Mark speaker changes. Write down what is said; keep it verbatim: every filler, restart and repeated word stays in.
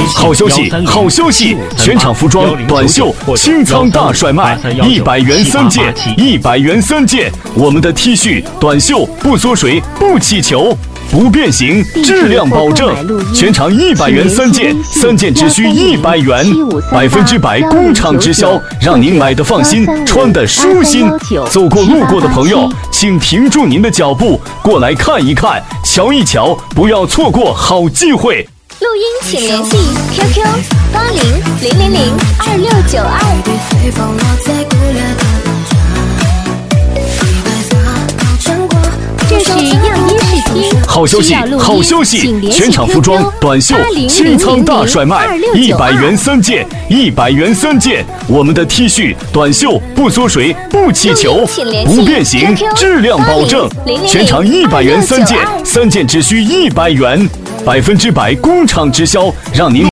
Speaker 1: 好消息，好消息！全场服装短袖清仓大甩卖，一百元三件，一百元三件。我们的 T 恤、短袖不缩水、不起球。不变形，质量保证，全场一百元三件，三件只需一百元，百分之百工厂直销，让您买的放心，穿的舒心。走过路过的朋友，请停住您的脚步，过来看一看，瞧一瞧，不要错过好机会。
Speaker 2: 录音请联系 Q Q 八零零零零二六九二。这是样音视听。
Speaker 1: 好消息，好消息！全场服装短袖清仓大甩卖，一百元三件，一百元三件。我们的 T 恤、短袖不缩水、不起球、不变形，质量保证，全场一百元三件，三件只需一百元，百分之百工厂直销，让您。